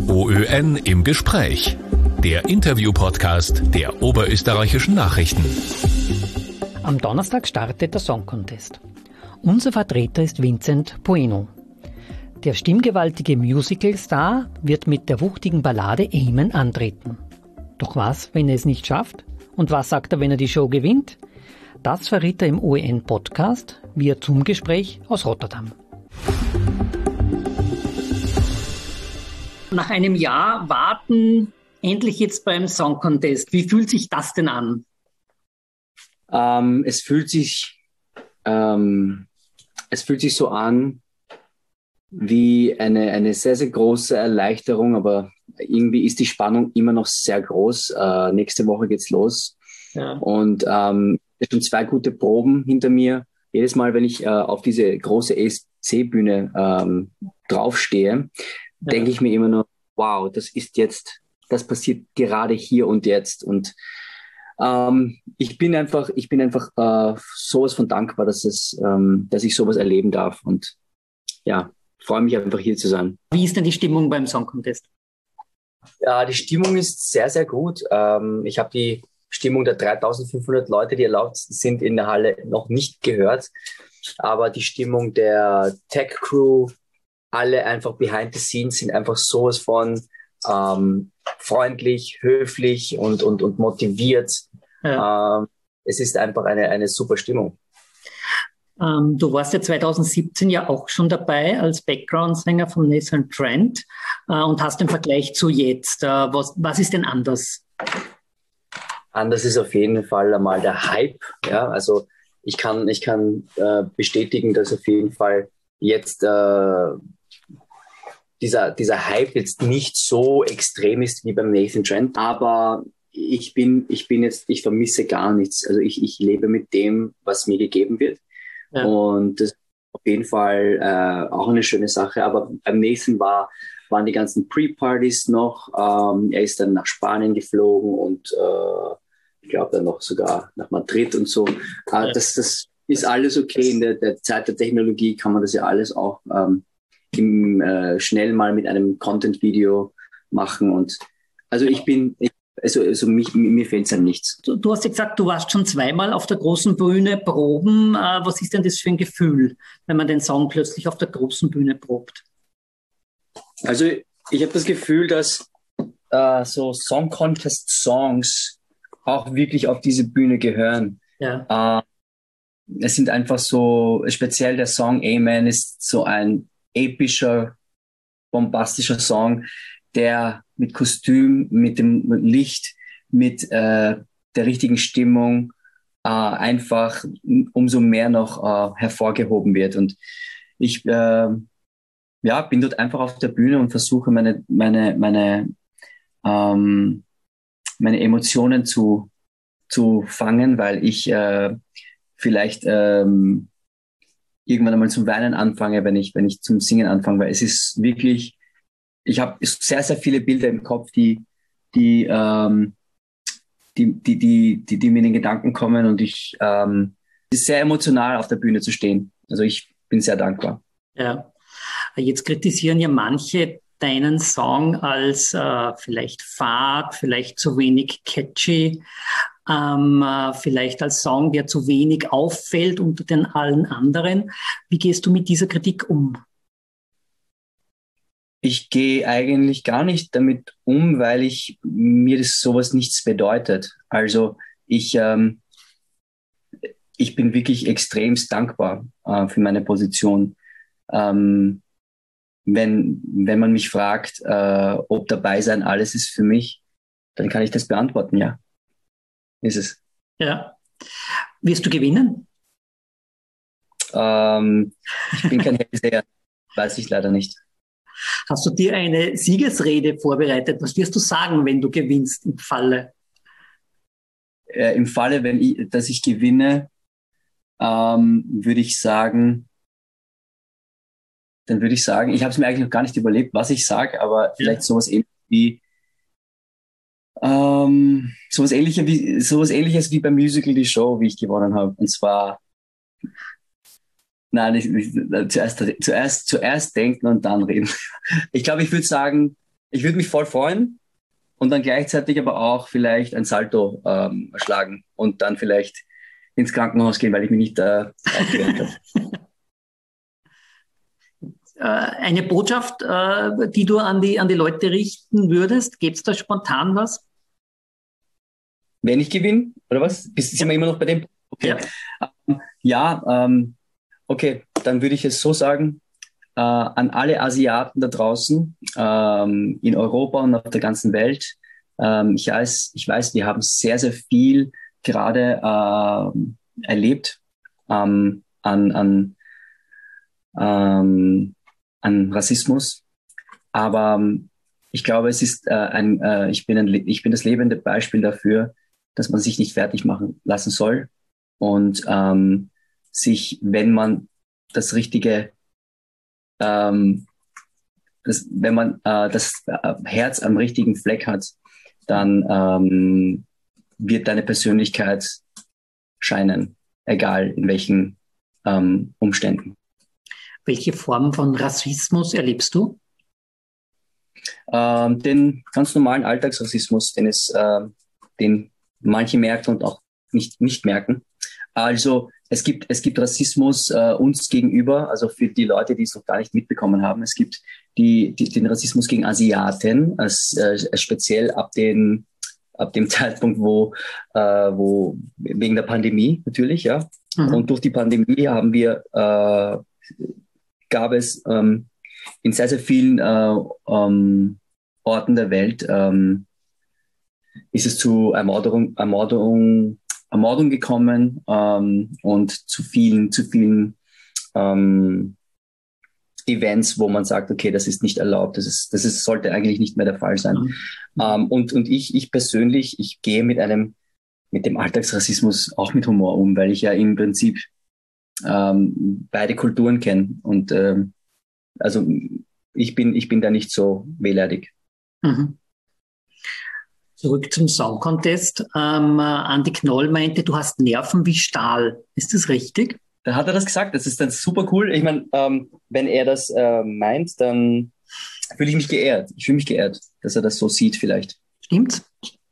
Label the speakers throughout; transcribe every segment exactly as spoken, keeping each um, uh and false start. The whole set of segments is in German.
Speaker 1: OÖN im Gespräch. Der Interview-Podcast der Oberösterreichischen Nachrichten.
Speaker 2: Am Donnerstag startet der Song Contest. Unser Vertreter ist Vincent Bueno. Der stimmgewaltige Musical-Star wird mit der wuchtigen Ballade Amen antreten. Doch was, wenn er es nicht schafft? Und was sagt er, wenn er die Show gewinnt? Das verriet er im OÖN-Podcast via Zoom-Gespräch aus Rotterdam. Nach einem Jahr warten, endlich jetzt beim Song Contest. Wie fühlt sich das denn an?
Speaker 3: Ähm, es fühlt sich, ähm, es fühlt sich so an wie eine, eine sehr, sehr große Erleichterung, aber irgendwie ist die Spannung immer noch sehr groß. Äh, nächste Woche geht's los. Ja. Und ähm, es sind zwei gute Proben hinter mir. Jedes Mal, wenn ich äh, auf diese große E S C-Bühne ähm, draufstehe, ja. denke ich mir immer nur, wow, das ist jetzt, das passiert gerade hier und jetzt. Und ähm, ich bin einfach, ich bin einfach äh, sowas von dankbar, dass es, ähm, dass ich sowas erleben darf. Und ja, freue mich einfach hier zu sein.
Speaker 2: Wie ist denn die Stimmung beim Song Contest?
Speaker 3: Ja, die Stimmung ist sehr, sehr gut. Ähm, ich habe die Stimmung der dreitausendfünfhundert Leute, die erlaubt sind in der Halle, noch nicht gehört. Aber die Stimmung der Tech-Crew, alle einfach behind the scenes, sind einfach sowas von ähm, freundlich, höflich und, und, und motiviert. Ja. Ähm, es ist einfach eine, eine super Stimmung.
Speaker 2: Ähm, du warst ja zweitausendsiebzehn ja auch schon dabei als Background-Sänger von Nathan Trent äh, und hast den Vergleich zu jetzt. Äh, was, was ist denn anders?
Speaker 3: Anders ist auf jeden Fall einmal der Hype. Ja, also ich kann, ich kann äh, bestätigen, dass auf jeden Fall jetzt äh, dieser, dieser Hype jetzt nicht so extrem ist wie beim Nathan Trent. Aber ich bin, ich bin jetzt, ich vermisse gar nichts. Also ich, ich lebe mit dem, was mir gegeben wird. Ja. Und das ist auf jeden Fall äh, auch eine schöne Sache. Aber beim Nathan war, waren die ganzen Pre-Partys noch. Ähm, er ist dann nach Spanien geflogen und äh, ich glaube dann noch sogar nach Madrid und so. Äh, ja. das, das ist alles okay. In der, der Zeit der Technologie kann man das ja alles auch ähm, im, äh, schnell mal mit einem Content-Video machen. Und also ich bin... Ich, Also, also mich, mir fehlt es an nichts.
Speaker 2: Du, du hast ja gesagt, du warst schon zweimal auf der großen Bühne proben. Äh, was ist denn das für ein Gefühl, wenn man den Song plötzlich auf der großen Bühne probt?
Speaker 3: Also ich habe das Gefühl, dass äh, so Song Contest Songs auch wirklich auf diese Bühne gehören. Ja. Äh, es sind einfach so, speziell der Song Amen ist so ein epischer, bombastischer Song, der mit Kostüm, mit dem Licht, mit äh, der richtigen Stimmung äh, einfach umso mehr noch äh, hervorgehoben wird. Und ich äh, ja, bin dort einfach auf der Bühne und versuche meine meine meine ähm, meine Emotionen zu zu fangen, weil ich äh, vielleicht ähm, irgendwann einmal zum Weinen anfange, wenn ich wenn ich zum Singen anfange, weil es ist wirklich, ich habe sehr, sehr viele Bilder im Kopf, die, die, ähm, die, die, die, die, die mir in den Gedanken kommen, und ich, ähm, es ist sehr emotional, auf der Bühne zu stehen. Also ich bin sehr dankbar.
Speaker 2: Ja, jetzt kritisieren ja manche deinen Song als äh, vielleicht fad, vielleicht zu wenig catchy, ähm, äh, vielleicht als Song, der zu wenig auffällt unter den allen anderen. Wie gehst du mit dieser Kritik um?
Speaker 3: Ich gehe eigentlich gar nicht damit um, weil ich mir das sowas nichts bedeutet. Also ich ähm, ich bin wirklich extremst dankbar äh, für meine Position. Ähm, wenn wenn man mich fragt, äh, ob dabei sein alles ist für mich, dann kann ich das beantworten. Ja, ist es.
Speaker 2: Ja. Wirst du gewinnen?
Speaker 3: Ähm, ich bin kein Hellseher, weiß ich leider nicht.
Speaker 2: Hast du dir eine Siegesrede vorbereitet? Was wirst du sagen, wenn du gewinnst im Falle?
Speaker 3: Äh, Im Falle, wenn ich, dass ich gewinne, ähm, würde ich sagen, dann würde ich sagen, ich habe es mir eigentlich noch gar nicht überlegt, was ich sage, aber ja. vielleicht sowas ähnliches wie ähm, sowas ähnliches wie sowas ähnliches wie beim Musical Die Show, wie ich gewonnen habe. Und zwar Nein, ich, ich, zuerst, zuerst, zuerst denken und dann reden. Ich glaube, ich würde sagen, ich würde mich voll freuen und dann gleichzeitig aber auch vielleicht ein Salto ähm, schlagen und dann vielleicht ins Krankenhaus gehen, weil ich mich nicht äh, aufgewärmt habe.
Speaker 2: Eine Botschaft, äh, die du an die, an die Leute richten würdest? Gibt es da spontan was?
Speaker 3: Wenn ich gewinne, oder was? Sind wir immer noch bei dem? Okay. Ja, ähm, ja ähm, okay, dann würde ich es so sagen, äh, an alle Asiaten da draußen, ähm, in Europa und auf der ganzen Welt. Ähm, ich weiß, ich weiß, wir haben sehr, sehr viel gerade äh, erlebt ähm, an, an, ähm, an Rassismus. Aber ähm, ich glaube, es ist äh, ein, äh, ich bin ein, ich bin das lebende Beispiel dafür, dass man sich nicht fertig machen lassen soll und ähm, sich, wenn man das richtige, ähm, das, wenn man äh, das Herz am richtigen Fleck hat, dann ähm, wird deine Persönlichkeit scheinen, egal in welchen ähm, Umständen.
Speaker 2: Welche Form von Rassismus erlebst du?
Speaker 3: Ähm, den ganz normalen Alltagsrassismus, den es, äh, den manche merken und auch nicht, nicht merken. Also es gibt, es gibt Rassismus äh, uns gegenüber, also für die Leute, die es noch gar nicht mitbekommen haben. Es gibt die, die, den Rassismus gegen Asiaten, als, äh, speziell ab, den, ab dem Zeitpunkt, wo, äh, wo wegen der Pandemie natürlich, ja. Mhm. Und durch die Pandemie haben wir, äh, gab es ähm, in sehr, sehr vielen äh, ähm, Orten der Welt ähm, ist es zu Ermordung, Ermordung, Ermordung gekommen ähm, und zu vielen, zu vielen ähm, Events, wo man sagt, okay, das ist nicht erlaubt, das ist, das ist, sollte eigentlich nicht mehr der Fall sein. Mhm. Ähm, und und ich, ich persönlich, ich gehe mit einem, mit dem Alltagsrassismus auch mit Humor um, weil ich ja im Prinzip ähm, beide Kulturen kenne und ähm, also ich bin, ich bin da nicht so wehleidig.
Speaker 2: Mhm. Zurück zum Song Contest. Ähm, Andi Knoll meinte, du hast Nerven wie Stahl. Ist das richtig?
Speaker 3: Dann hat er das gesagt. Das ist dann super cool. Ich meine, ähm, wenn er das äh, meint, dann fühle ich mich geehrt. Ich fühle mich geehrt, dass er das so sieht vielleicht.
Speaker 2: Stimmt's?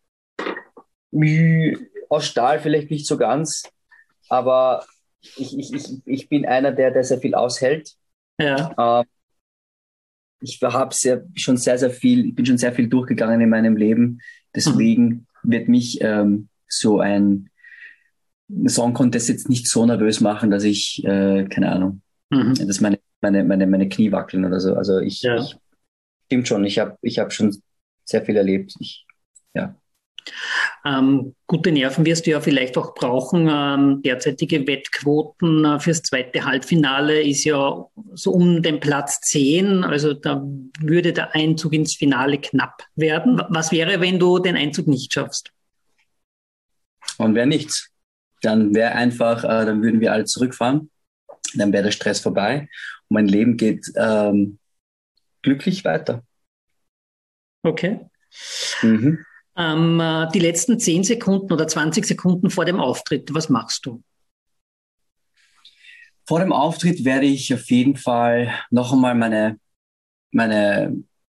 Speaker 3: Aus Stahl vielleicht nicht so ganz, aber ich, ich, ich, ich bin einer, der, der sehr viel aushält.
Speaker 2: Ja.
Speaker 3: Ähm, ich habe sehr, schon sehr, sehr viel, ich bin schon sehr viel durchgegangen in meinem Leben. Deswegen mhm. wird mich ähm, so ein Song Contest jetzt nicht so nervös machen, dass ich, äh, keine Ahnung, mhm. dass meine, meine, meine, meine Knie wackeln oder so. Also ich, ja. ich stimmt schon, ich habe ich hab schon sehr viel erlebt. Ich, ja.
Speaker 2: Ähm, gute Nerven wirst du ja vielleicht auch brauchen. Ähm, derzeitige Wettquoten äh, fürs zweite Halbfinale ist ja so um den Platz zehn. Also da würde der Einzug ins Finale knapp werden. Was wäre, wenn du den Einzug nicht schaffst?
Speaker 3: Und wäre nichts. Dann wäre einfach, äh, dann würden wir alle zurückfahren. Dann wäre der Stress vorbei. Und mein Leben geht ähm, glücklich weiter.
Speaker 2: Okay. Mhm. Ähm, die letzten zehn Sekunden oder zwanzig Sekunden vor dem Auftritt, was machst du?
Speaker 3: Vor dem Auftritt werde ich auf jeden Fall noch einmal meine, meine,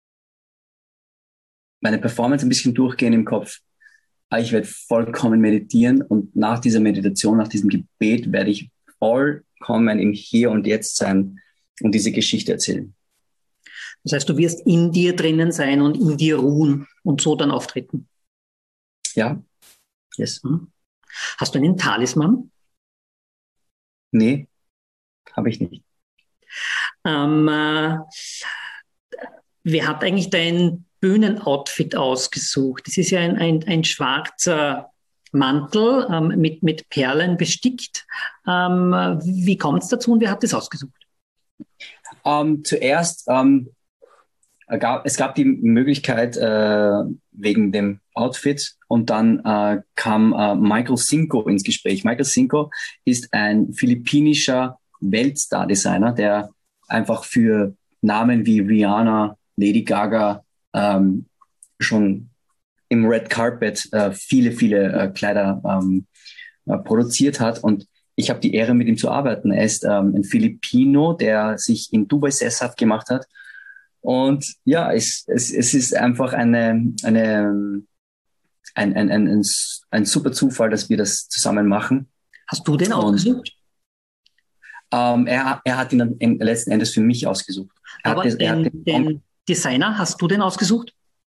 Speaker 3: meine Performance ein bisschen durchgehen im Kopf. Ich werde vollkommen meditieren und nach dieser Meditation, nach diesem Gebet werde ich vollkommen im Hier und Jetzt sein und diese Geschichte erzählen.
Speaker 2: Das heißt, du wirst in dir drinnen sein und in dir ruhen und so dann auftreten.
Speaker 3: Ja, yes.
Speaker 2: Hast du einen Talisman?
Speaker 3: Nee, habe ich nicht.
Speaker 2: Ähm, äh, wer hat eigentlich dein Bühnenoutfit ausgesucht? Das ist ja ein, ein, ein schwarzer Mantel ähm, mit, mit Perlen bestickt. Ähm, wie kommt es dazu und wer hat das ausgesucht?
Speaker 3: Um, zuerst, um, gab, es gab die Möglichkeit äh, wegen dem Outfit und dann äh, kam äh, Michael Cinco ins Gespräch. Michael Cinco ist ein philippinischer Weltstar-Designer, der einfach für Namen wie Rihanna, Lady Gaga ähm, schon im Red Carpet äh, viele, viele äh, Kleider ähm, äh, produziert hat und ich habe die Ehre, mit ihm zu arbeiten. Er ist ähm, ein Filipino, der sich in Dubai sesshaft gemacht hat Und ja, es, es, es ist einfach eine, eine, ein, ein, ein, ein, ein super Zufall, dass wir das zusammen machen.
Speaker 2: Hast du den ausgesucht?
Speaker 3: Ähm, er, er hat ihn dann letzten Endes für mich ausgesucht. Er
Speaker 2: Aber
Speaker 3: das,
Speaker 2: den, den, den Designer, hast du den ausgesucht?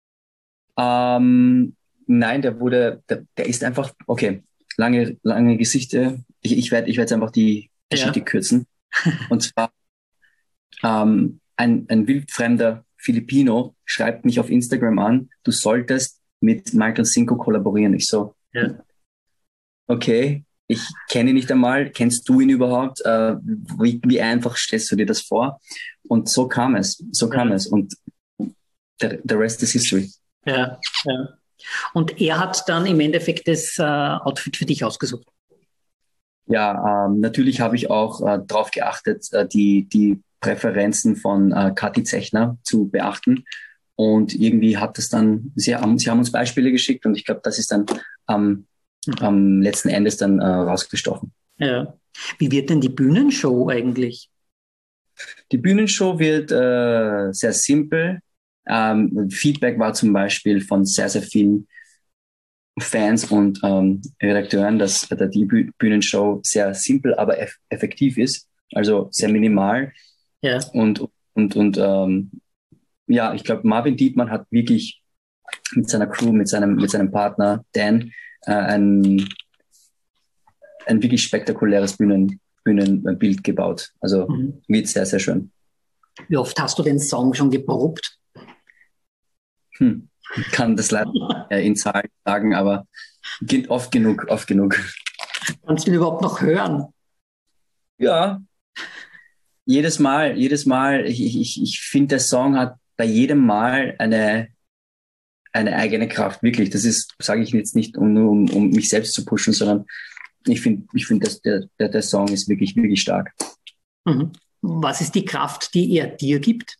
Speaker 3: Ähm, nein, der wurde, der, der ist einfach, okay, lange, lange Geschichte. Ich, ich werde ich werde einfach die Geschichte ja. kürzen. Und zwar ähm, ein, ein wildfremder Filipino schreibt mich auf Instagram an, du solltest mit Michael Cinco kollaborieren. Ich so, ja. okay, ich kenne ihn nicht einmal, kennst du ihn überhaupt? Äh, wie, wie einfach stellst du dir das vor? Und so kam es, so kam ja. es. Und the, the rest is history.
Speaker 2: Ja, ja. Und er hat dann im Endeffekt das äh, Outfit für dich ausgesucht.
Speaker 3: Ja, ähm, natürlich habe ich auch äh, darauf geachtet, äh, die, die Präferenzen von äh, Kathi Zechner zu beachten. Und irgendwie hat es dann, sie haben, sie haben uns Beispiele geschickt und ich glaube, das ist dann ähm, mhm. am letzten Endes dann äh, rausgestochen.
Speaker 2: Ja. Wie wird denn die Bühnenshow eigentlich?
Speaker 3: Die Bühnenshow wird äh, sehr simpel. Ähm, Feedback war zum Beispiel von sehr, sehr vielen Fans und ähm, Redakteuren, dass äh, die Bühnenshow sehr simpel, aber eff- effektiv ist. Also sehr minimal.
Speaker 2: Ja.
Speaker 3: Und, und, und ähm, ja, ich glaube, Marvin Dietmann hat wirklich mit seiner Crew, mit seinem, mit seinem Partner Dan äh, ein, ein wirklich spektakuläres Bühnen, Bühnenbild gebaut. Also mhm. wird sehr, sehr schön.
Speaker 2: Wie oft hast du den Song schon geprobt?
Speaker 3: Hm. Ich kann das leider äh, in Zahlen sagen, aber geht oft genug, oft genug.
Speaker 2: Kannst du ihn überhaupt noch hören?
Speaker 3: Ja, jedes Mal, jedes Mal. Ich, ich, ich finde, der Song hat bei jedem Mal eine, eine eigene Kraft, wirklich. Das ist, sage ich jetzt nicht, um, nur um, um mich selbst zu pushen, sondern ich finde, ich finde, dass der, der, der Song ist wirklich, wirklich stark.
Speaker 2: Mhm. Was ist die Kraft, die er dir gibt?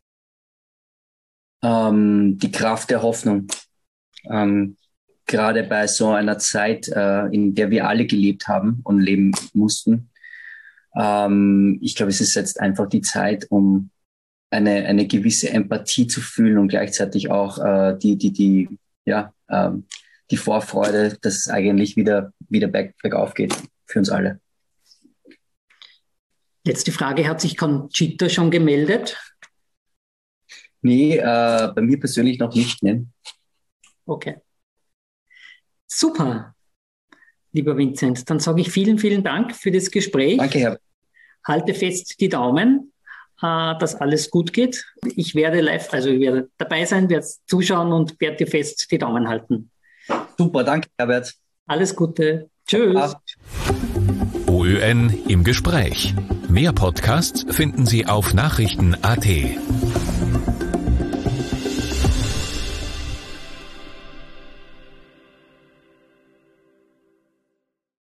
Speaker 3: Ähm, die Kraft der Hoffnung. Ähm, gerade bei so einer Zeit, äh, in der wir alle gelebt haben und leben mussten. Ähm, ich glaube, es ist jetzt einfach die Zeit, um eine, eine gewisse Empathie zu fühlen und gleichzeitig auch äh, die, die, die, ja, ähm, die Vorfreude, dass es eigentlich wieder, wieder back, bergauf geht für uns alle.
Speaker 2: Letzte Frage, hat sich Conchita schon gemeldet?
Speaker 3: Nee, äh, bei mir persönlich noch nicht. Ne?
Speaker 2: Okay. Super, lieber Vincent. Dann sage ich vielen, vielen Dank für das Gespräch.
Speaker 3: Danke, Herr.
Speaker 2: Halte fest die Daumen, äh, dass alles gut geht. Ich werde live, also ich werde dabei sein, werde zuschauen und werde dir fest die Daumen halten.
Speaker 3: Super, danke, Herbert.
Speaker 2: Alles Gute. Tschüss.
Speaker 1: O Ö N im Gespräch. Mehr Podcasts finden Sie auf Nachrichten punkt a t.